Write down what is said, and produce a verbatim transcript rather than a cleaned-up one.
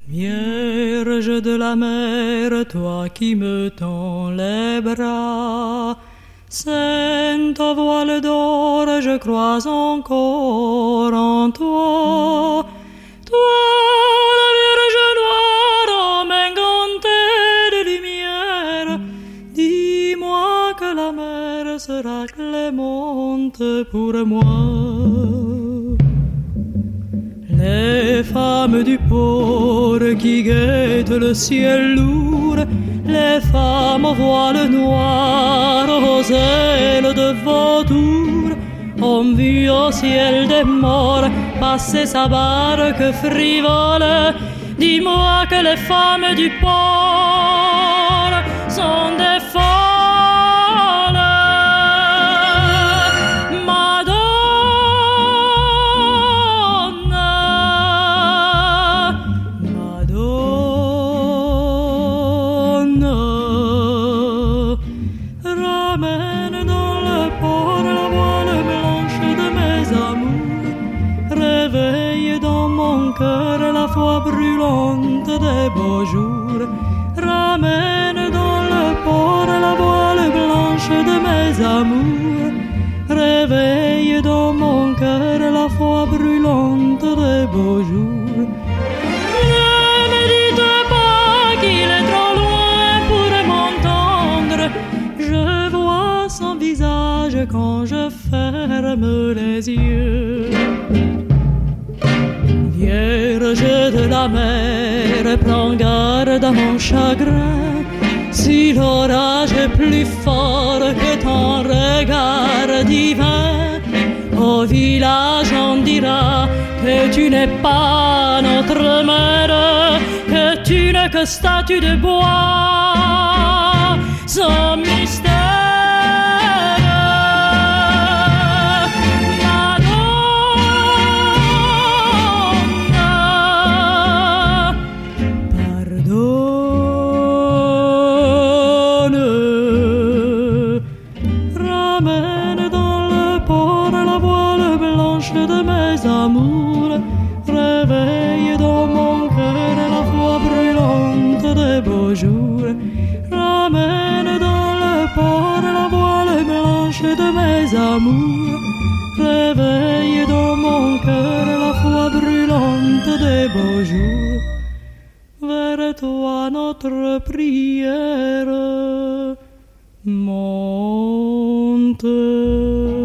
Vierge de la mer, toi qui me tends les bras, Sainte voile d'or, je crois encore en toi. Toi, la Vierge noire, en main gantée de lumière, dis-moi que la mer sera clémente pour moi. Les femmes du port qui guettent le ciel lourd, les femmes aux voiles noirs, aux ailes de vautour, ont vu au ciel des morts passer sa barque frivole. Dis-moi que les femmes du port sont des folles. La foi brûlante des beaux jours, ramène dans le port la voile blanche de mes amours, réveille dans mon cœur la foi brûlante des beaux jours. Ne me dites pas qu'il est trop loin pour m'entendre, je vois son visage quand je ferme les yeux. Vierge de la mer, prends garde à mon chagrin. Si l'orage est plus fort que ton regard divin, au village on dira que tu n'es pas notre mère, que tu n'es que statue de bois, sans mystère. De mes amours, réveille dans mon cœur la foi brûlante des beaux jours. Ramène dans le port la voile blanche de mes amours, réveille dans mon cœur la foi brûlante des beaux jours. Vers toi notre prière monte.